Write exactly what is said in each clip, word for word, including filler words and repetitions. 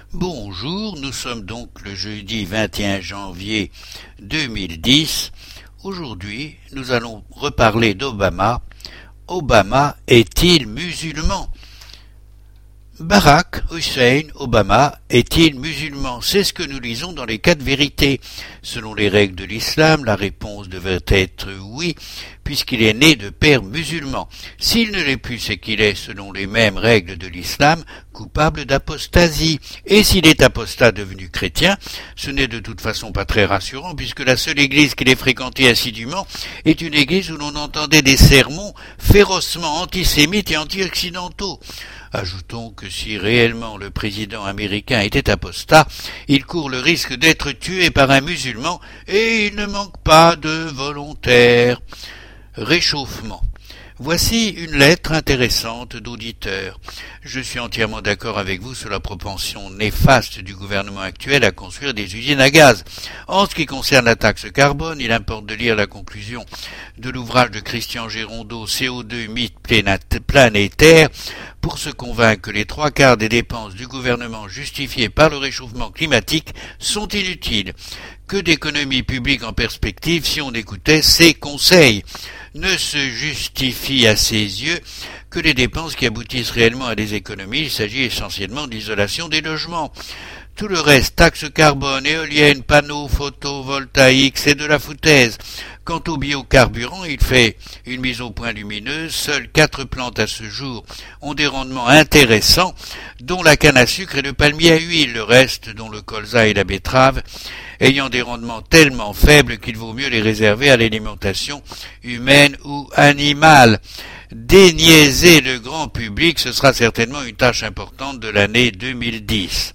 Bonjour, nous sommes donc le jeudi vingt et un janvier deux mille dix. Aujourd'hui, nous allons reparler d'Obama. Obama est-il musulman ? Barack Hussein Obama est-il musulman ? C'est ce que nous lisons dans les quatre vérités. Selon les règles de l'islam, la réponse devrait être oui, puisqu'il est né de père musulman. S'il ne l'est plus, c'est qu'il est, selon les mêmes règles de l'islam, coupable d'apostasie. Et s'il est apostat devenu chrétien, ce n'est de toute façon pas très rassurant, puisque la seule église qu'il ait fréquentée assidûment est une église où l'on entendait des sermons férocement antisémites et anti-occidentaux. Ajoutons que si réellement le président américain était apostat, il court le risque d'être tué par un musulman et il ne manque pas de volontaires. Réchauffement. Voici une lettre intéressante d'auditeur. Je suis entièrement d'accord avec vous sur la propension néfaste du gouvernement actuel à construire des usines à gaz. En ce qui concerne la taxe carbone, il importe de lire la conclusion de l'ouvrage de Christian Gérondeau, C O deux, mythe planétaire, pour se convaincre que les trois quarts des dépenses du gouvernement justifiées par le réchauffement climatique sont inutiles. Que d'économies publiques en perspective si on écoutait ses conseils. Ne se justifie à ses yeux que les dépenses qui aboutissent réellement à des économies. Il s'agit essentiellement d'isolation des logements. Tout le reste, taxes carbone, éoliennes, panneaux, photovoltaïques, c'est de la foutaise. Quant au biocarburant, il fait une mise au point lumineuse. Seules quatre plantes à ce jour ont des rendements intéressants, dont la canne à sucre et le palmier à huile. Le reste, dont le colza et la betterave, ayant des rendements tellement faibles qu'il vaut mieux les réserver à l'alimentation humaine ou animale. Déniaiser le grand public, ce sera certainement une tâche importante de l'année deux mille dix.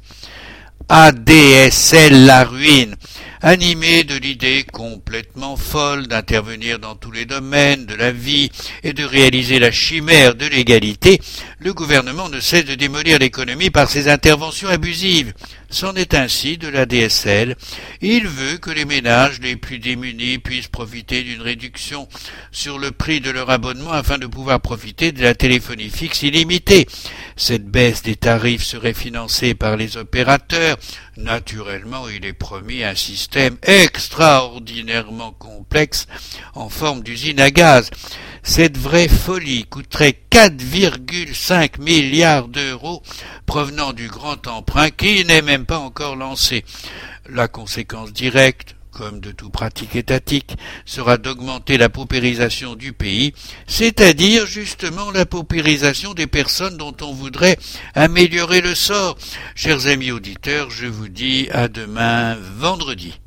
A D S L la ruine. Animé de l'idée complètement folle d'intervenir dans tous les domaines de la vie et de réaliser la chimère de l'égalité, le gouvernement ne cesse de démolir l'économie par ses interventions abusives. C'en est ainsi de l'A D S L. Il veut que les ménages les plus démunis puissent profiter d'une réduction sur le prix de leur abonnement afin de pouvoir profiter de la téléphonie fixe illimitée. Cette baisse des tarifs serait financée par les opérateurs. Naturellement, il est promis un système extraordinairement complexe en forme d'usine à gaz. Cette vraie folie coûterait quatre virgule cinq milliards d'euros provenant du grand emprunt qui n'est même pas encore lancé. La conséquence directe, comme de toute pratique étatique, sera d'augmenter la paupérisation du pays, c'est-à-dire justement la paupérisation des personnes dont on voudrait améliorer le sort. Chers amis auditeurs, je vous dis à demain vendredi.